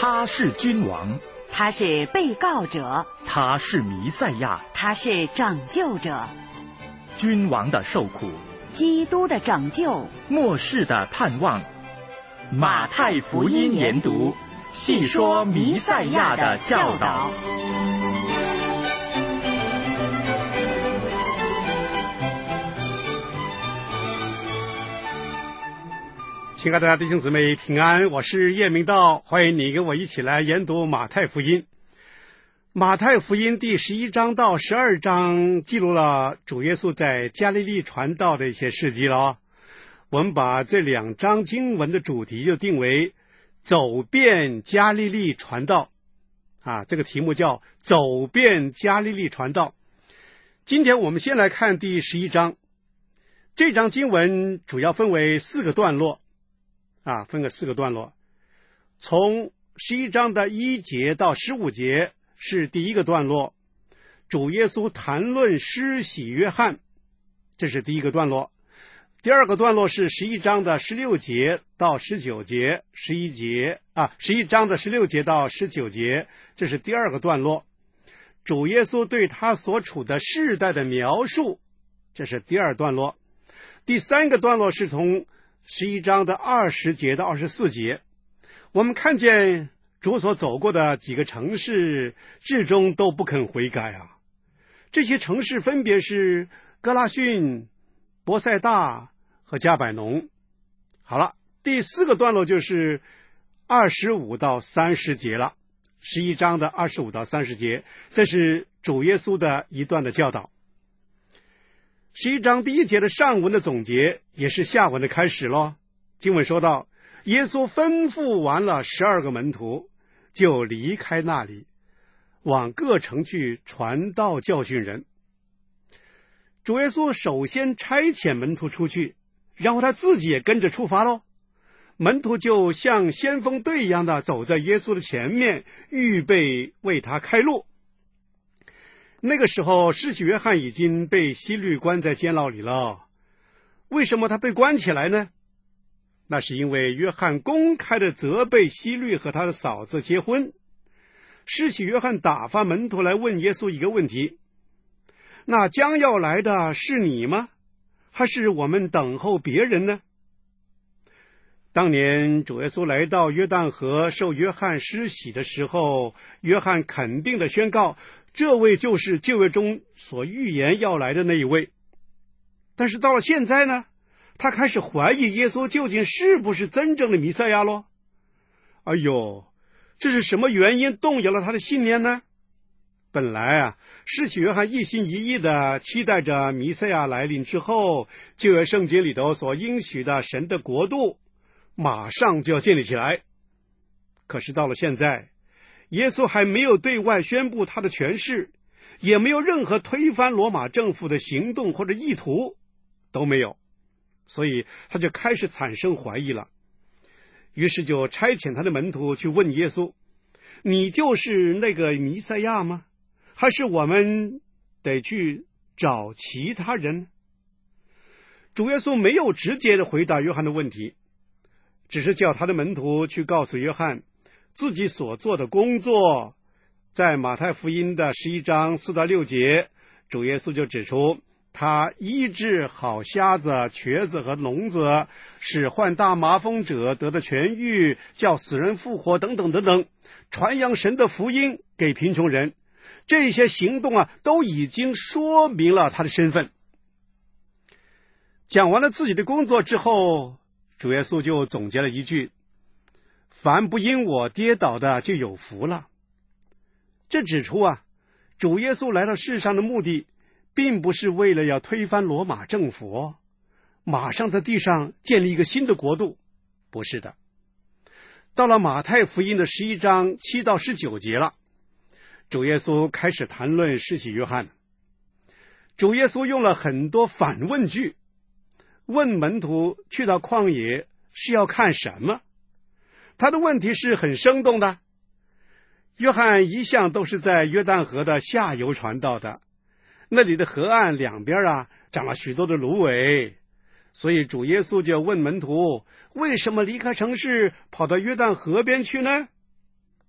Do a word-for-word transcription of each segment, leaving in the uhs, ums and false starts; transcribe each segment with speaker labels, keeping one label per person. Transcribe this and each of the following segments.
Speaker 1: 他是君王，
Speaker 2: 他是被告者，
Speaker 1: 他是弥赛亚，
Speaker 2: 他是拯救者。
Speaker 1: 君王的受苦，
Speaker 2: 基督的拯救，
Speaker 1: 末世的盼望。马太福音研读，细说弥赛亚的教导。
Speaker 3: 亲爱的弟兄姊妹平安，我是叶明道，欢迎你跟我一起来研读马太福音。马太福音第十一章到十二章记录了主耶稣在加利利传道的一些事迹了。我们把这两章经文的主题就定为走遍加利利传道啊，这个题目叫走遍加利利传道。今天我们先来看第十一章，这章经文主要分为四个段落啊，分个四个段落。从十一章的一节到十五节是第一个段落，主耶稣谈论施洗约翰，这是第一个段落。第二个段落是十一章的十六节到十九节，十一节啊，十一章的十六节到十九节，这是第二个段落。主耶稣对他所处的世代的描述，这是第二段落。第三个段落是从十一章的二十节到二十四节，我们看见主所走过的几个城市，至终都不肯悔改啊。这些城市分别是哥拉汛、伯赛大和加百农。好了，第四个段落就是二十五到三十节了，十一章的二十五到三十节，这是主耶稣的一段的教导。十一章第一节的上文的总结，也是下文的开始咯。经文说到，耶稣吩咐完了十二个门徒，就离开那里，往各城去传道教训人。主耶稣首先差遣门徒出去，然后他自己也跟着出发咯。门徒就像先锋队一样的走在耶稣的前面，预备为他开路。那个时候施洗约翰已经被希律关在监牢里了。为什么他被关起来呢？那是因为约翰公开的责备希律和他的嫂子结婚。施洗约翰打发门徒来问耶稣一个问题，那将要来的是你吗？还是我们等候别人呢？当年主耶稣来到约旦河受约翰施洗的时候，约翰肯定的宣告，这位就是旧约中所预言要来的那一位。但是到了现在呢，他开始怀疑耶稣究竟是不是真正的弥赛亚咯。哎呦，这是什么原因动摇了他的信念呢？本来啊，施洗约翰一心一意的期待着弥赛亚来临之后，旧约圣经里头所应许的神的国度马上就要建立起来。可是到了现在，耶稣还没有对外宣布他的权势，也没有任何推翻罗马政府的行动或者意图，都没有，所以他就开始产生怀疑了。于是就差遣他的门徒去问耶稣，你就是那个弥赛亚吗？还是我们得去找其他人？主耶稣没有直接的回答约翰的问题，只是叫他的门徒去告诉约翰自己所做的工作。在马太福音的十一章四到六节，主耶稣就指出他医治好瞎子、瘸子和聋子，使患大麻风者得的痊愈，叫死人复活等等等等，传扬神的福音给贫穷人。这些行动啊，都已经说明了他的身份。讲完了自己的工作之后，主耶稣就总结了一句，凡不因我跌倒的就有福了。这指出啊，主耶稣来到世上的目的并不是为了要推翻罗马政府，马上在地上建立一个新的国度，不是的。到了马太福音的十一章七到十九节了，主耶稣开始谈论施洗约翰。主耶稣用了很多反问句，问门徒去到旷野是要看什么。他的问题是很生动的。约翰一向都是在约旦河的下游传道的，那里的河岸两边啊长了许多的芦苇，所以主耶稣就问门徒，为什么离开城市跑到约旦河边去呢？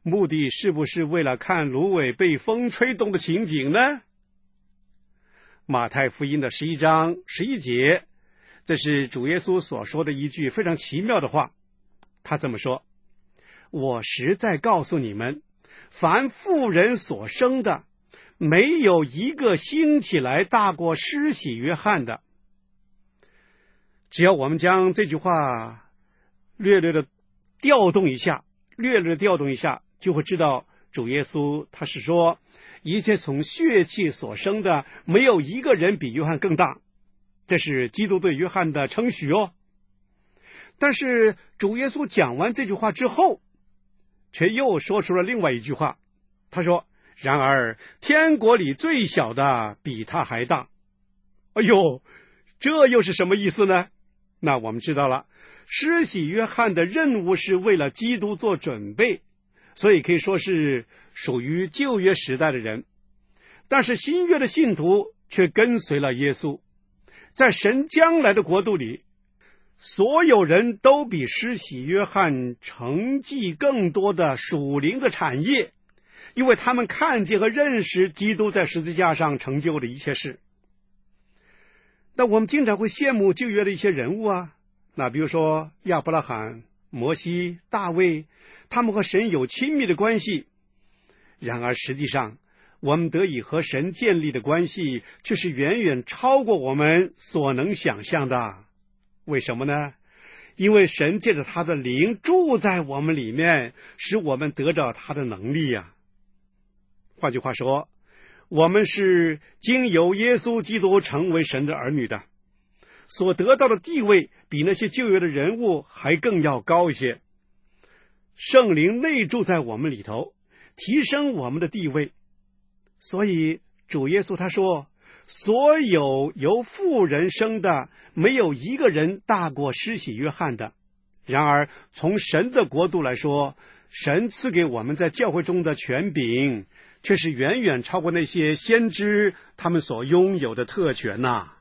Speaker 3: 目的是不是为了看芦苇被风吹动的情景呢？马太福音的十一章十一节，这是主耶稣所说的一句非常奇妙的话。他这么说：我实在告诉你们，凡妇人所生的，没有一个兴起来大过施洗约翰的。只要我们将这句话略略的调动一下，略略的调动一下，就会知道主耶稣他是说，一切从血气所生的，没有一个人比约翰更大。这是基督对约翰的称许哦。但是主耶稣讲完这句话之后，却又说出了另外一句话。他说：然而天国里最小的比他还大。哎呦，这又是什么意思呢？那我们知道了，施洗约翰的任务是为了基督做准备，所以可以说是属于旧约时代的人。但是新约的信徒却跟随了耶稣。在神将来的国度里，所有人都比施洗约翰承继更多的属灵的产业，因为他们看见和认识基督在十字架上成就的一切事。那我们经常会羡慕旧约的一些人物啊，那比如说亚伯拉罕、摩西、大卫，他们和神有亲密的关系。然而实际上，我们得以和神建立的关系却是远远超过我们所能想象的。为什么呢？因为神借着他的灵住在我们里面，使我们得着他的能力呀、啊。换句话说，我们是经由耶稣基督成为神的儿女的，所得到的地位比那些旧约的人物还更要高一些。圣灵内住在我们里头，提升我们的地位。所以主耶稣他说，所有由妇人生的，没有一个人大过施洗约翰的。然而从神的国度来说，神赐给我们在教会中的权柄，却是远远超过那些先知他们所拥有的特权呐、啊。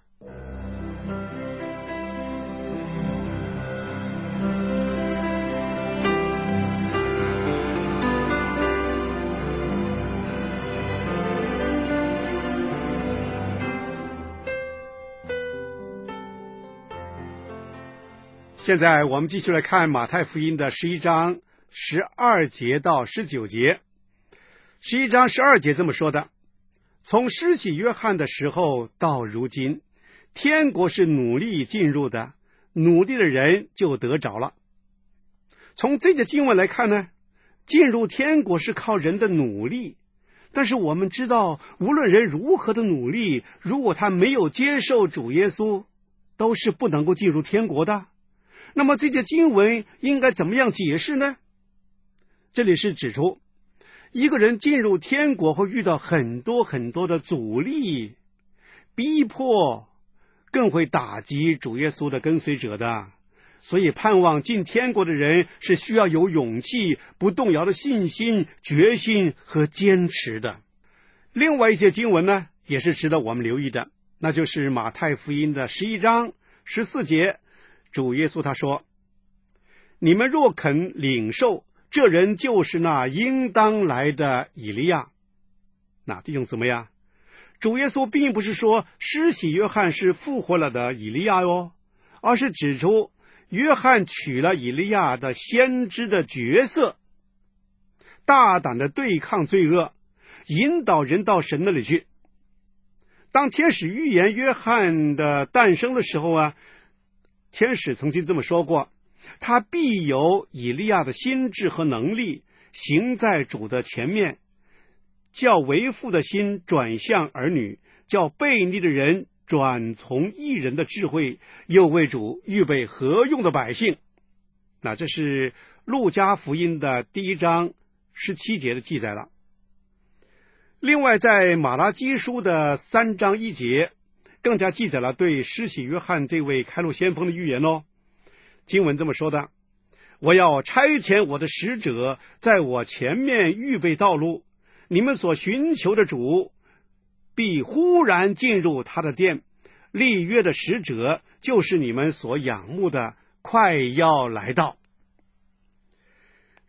Speaker 3: 现在我们继续来看马太福音的十一章十二节到十九节。十一章十二节这么说的：从施洗约翰的时候到如今，天国是努力进入的，努力的人就得着了。从这个经文来看呢，进入天国是靠人的努力，但是我们知道，无论人如何的努力，如果他没有接受主耶稣，都是不能够进入天国的。那么这些经文应该怎么样解释呢？这里是指出，一个人进入天国会遇到很多很多的阻力、逼迫，更会打击主耶稣的跟随者的。所以盼望进天国的人是需要有勇气、不动摇的信心、决心和坚持的。另外一些经文呢，也是值得我们留意的，那就是马太福音的十一章十四节，主耶稣他说：你们若肯领受，这人就是那应当来的以利亚。那弟兄姊妹呀，主耶稣并不是说施洗约翰是复活了的以利亚哟，而是指出约翰取了以利亚的先知的角色，大胆的对抗罪恶，引导人到神那里去。当天使预言约翰的诞生的时候啊，天使曾经这么说过，他必有以利亚的心智和能力，行在主的前面，叫为父的心转向儿女，叫悖逆的人转从义人的智慧，又为主预备合用的百姓。那这是路加福音的第一章十七节的记载了。另外在马拉基书的三章一节更加记载了对施洗约翰这位开路先锋的预言哦。经文这么说的：我要差遣我的使者在我前面预备道路，你们所寻求的主必忽然进入他的殿，立约的使者就是你们所仰慕的，快要来到。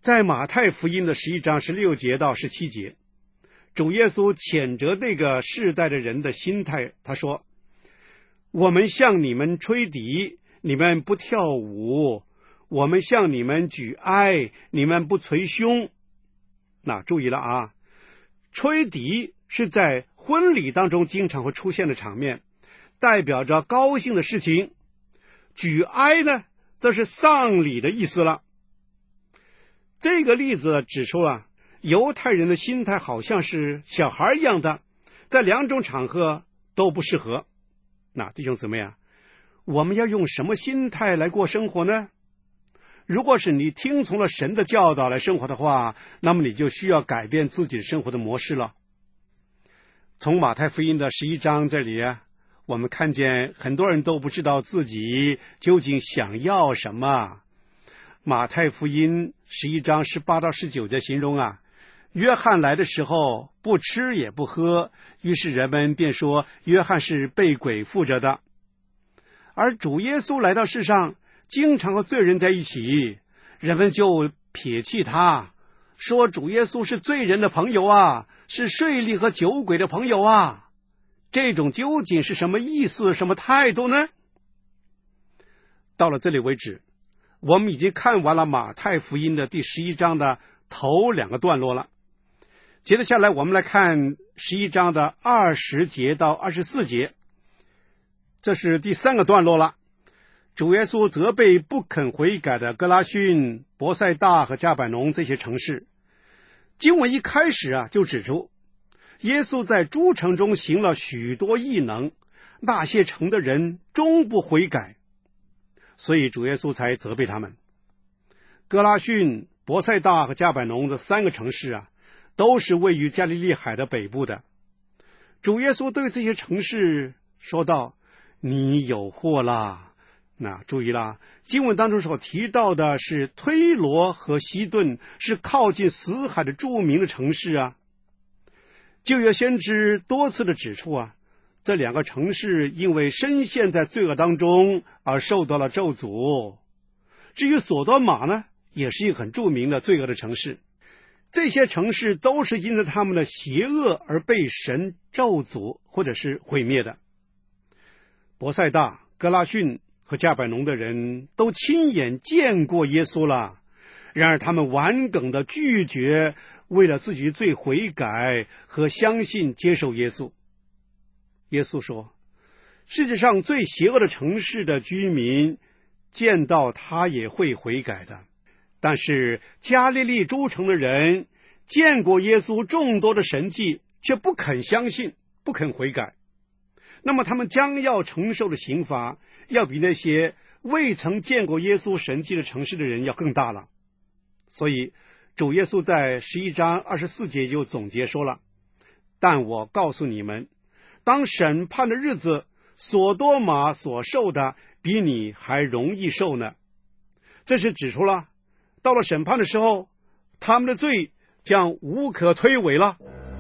Speaker 3: 在马太福音的十一章十六节到十七节，主耶稣谴责那个世代的人的心态，他说：我们向你们吹笛，你们不跳舞；我们向你们举哀，你们不捶胸。那注意了啊，吹笛是在婚礼当中经常会出现的场面，代表着高兴的事情。举哀呢，这是丧礼的意思了。这个例子指出啊，犹太人的心态好像是小孩一样的，在两种场合都不适合。那弟兄姊妹啊，我们要用什么心态来过生活呢？如果是你听从了神的教导来生活的话，那么你就需要改变自己生活的模式了。从马太福音的十一章这里啊，我们看见很多人都不知道自己究竟想要什么。马太福音十一章十八到十九节形容啊，约翰来的时候不吃也不喝，于是人们便说约翰是被鬼附着的。而主耶稣来到世上，经常和罪人在一起，人们就撇弃他，说主耶稣是罪人的朋友啊，是税吏和酒鬼的朋友啊。这种究竟是什么意思，什么态度呢？到了这里为止，我们已经看完了马太福音的第十一章的头两个段落了。接着下来我们来看十一章的二十节到二十四节，这是第三个段落了。主耶稣责备不肯悔改的哥拉汛、伯赛大和加百农这些城市。经文一开始啊，就指出耶稣在诸城中行了许多异能，那些城的人终不悔改，所以主耶稣才责备他们。哥拉汛、伯赛大和加百农的三个城市啊，都是位于加利利海的北部的。主耶稣对这些城市说道：你有祸啦！那注意啦，经文当中所提到的是推罗和西顿，是靠近死海的著名的城市啊。旧约先知多次的指出啊，这两个城市因为深陷在罪恶当中而受到了咒诅。至于所多玛呢，也是一个很著名的罪恶的城市。这些城市都是因着他们的邪恶而被神咒诅或者是毁灭的。伯赛大、哥拉汛和加百农的人都亲眼见过耶稣了，然而他们顽梗的拒绝为了自己罪悔改和相信接受耶稣。耶稣说，世界上最邪恶的城市的居民见到他也会悔改的，但是加利利诸城的人见过耶稣众多的神迹，却不肯相信，不肯悔改，那么他们将要承受的刑罚要比那些未曾见过耶稣神迹的城市的人要更大了。所以主耶稣在十一章二十四节就总结说了，但我告诉你们，当审判的日子，所多玛所受的比你还容易受呢。这是指出了到了审判的时候，他们的罪将无可推诿了。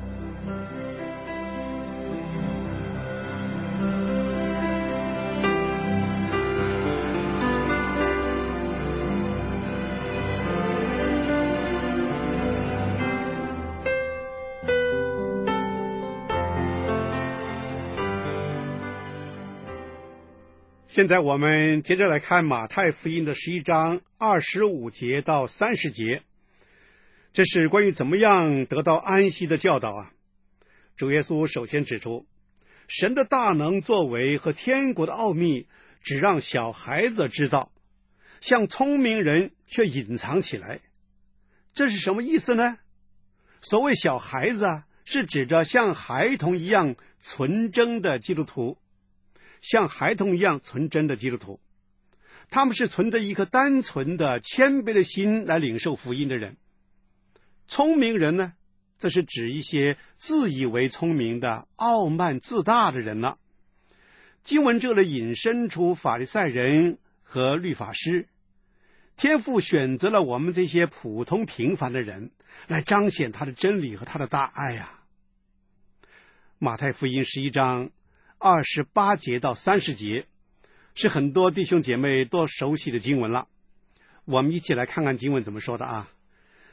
Speaker 3: 现在我们接着来看马太福音的十一章二十五节到三十节，这是关于怎么样得到安息的教导啊。主耶稣首先指出，神的大能作为和天国的奥秘只让小孩子知道，像聪明人却隐藏起来。这是什么意思呢？所谓小孩子啊，是指着像孩童一样纯真的基督徒，像孩童一样纯真的基督徒，他们是存着一颗单纯的谦卑的心来领受福音的人。聪明人呢，这是指一些自以为聪明的傲慢自大的人了。经文这里引申出法利赛人和律法师，天父选择了我们这些普通平凡的人来彰显他的真理和他的大爱啊。马太福音十一章二十八节到三十节是很多弟兄姐妹都熟悉的经文了，我们一起来看看经文怎么说的啊。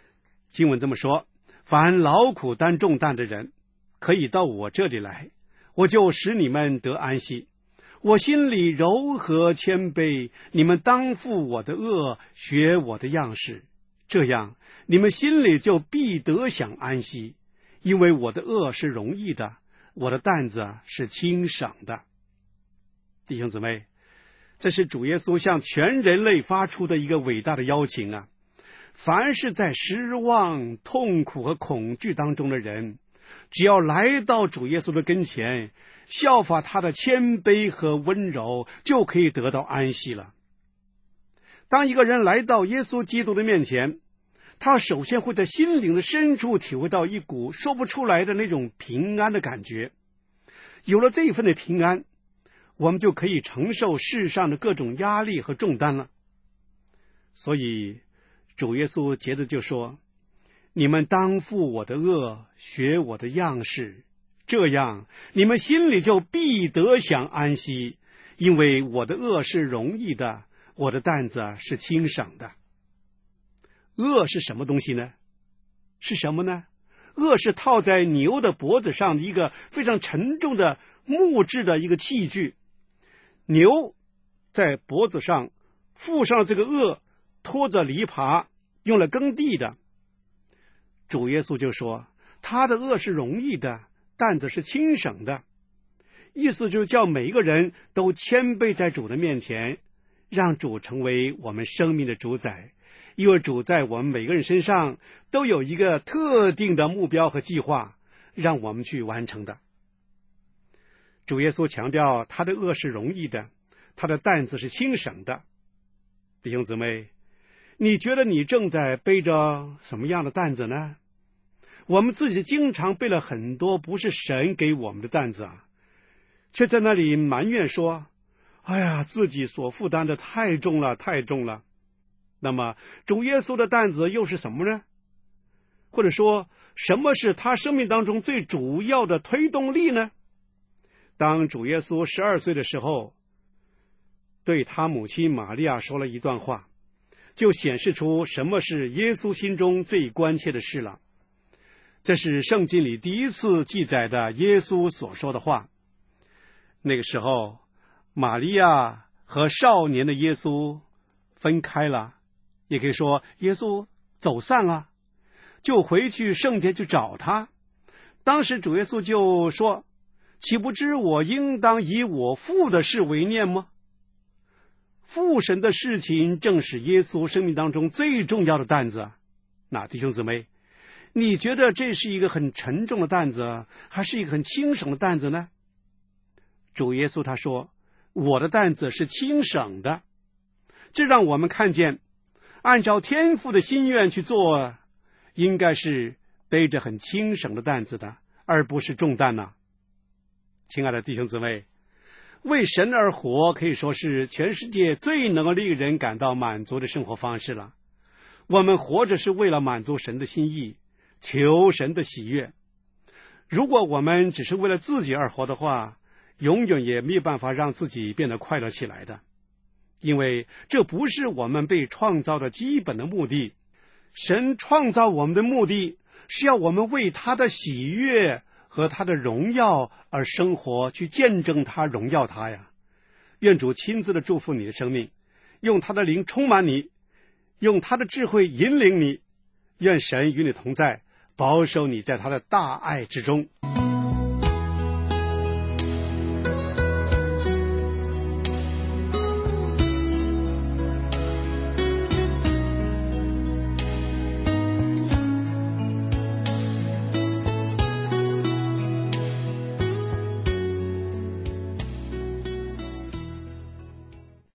Speaker 3: 经文这么说：凡劳苦担重担的人，可以到我这里来，我就使你们得安息。我心里柔和谦卑，你们当负我的恶，学我的样式，这样你们心里就必得享安息。因为我的恶是容易的，我的担子是轻省的。弟兄姊妹，这是主耶稣向全人类发出的一个伟大的邀请啊！凡是在失望、痛苦和恐惧当中的人，只要来到主耶稣的跟前，效法他的谦卑和温柔，就可以得到安息了。当一个人来到耶稣基督的面前，他首先会在心灵的深处体会到一股说不出来的那种平安的感觉。有了这一份的平安，我们就可以承受世上的各种压力和重担了。所以主耶稣接着就说：你们当负我的恶，学我的样式，这样你们心里就必得享安息。因为我的恶是容易的，我的担子是轻省的。恶是什么东西呢？是什么呢？恶是套在牛的脖子上的一个非常沉重的木质的一个器具。牛在脖子上附上这个轭，拖着犁耙，用来耕地的。主耶稣就说，他的轭是容易的，担子是轻省的。意思就是叫每一个人都谦卑在主的面前，让主成为我们生命的主宰。因为主在我们每个人身上都有一个特定的目标和计划，让我们去完成的。主耶稣强调他的恶是容易的，他的担子是轻省的。弟兄姊妹，你觉得你正在背着什么样的担子呢？我们自己经常背了很多不是神给我们的担子啊，却在那里埋怨说，哎呀，自己所负担的太重了，太重了。那么主耶稣的担子又是什么呢？或者说，什么是他生命当中最主要的推动力呢？当主耶稣十二岁的时候，对他母亲玛利亚说了一段话，就显示出什么是耶稣心中最关切的事了。这是圣经里第一次记载的耶稣所说的话。那个时候，玛利亚和少年的耶稣分开了，也可以说耶稣走散了，就回去圣殿去找他。当时主耶稣就说，岂不知我应当以我父的事为念吗？父神的事情正是耶稣生命当中最重要的担子。那弟兄姊妹，你觉得这是一个很沉重的担子，还是一个很轻省的担子呢？主耶稣他说，我的担子是轻省的。这让我们看见，按照天父的心愿去做，应该是背着很轻省的担子的，而不是重担呐。亲爱的弟兄姊妹，为神而活可以说是全世界最能够令人感到满足的生活方式了。我们活着是为了满足神的心意，求神的喜悦。如果我们只是为了自己而活的话，永远也没有办法让自己变得快乐起来的。因为这不是我们被创造的基本的目的。神创造我们的目的是要我们为他的喜悦和他的荣耀而生活，去见证他，荣耀他呀。愿主亲自的祝福你的生命，用他的灵充满你，用他的智慧引领你。愿神与你同在，保守你在他的大爱之中。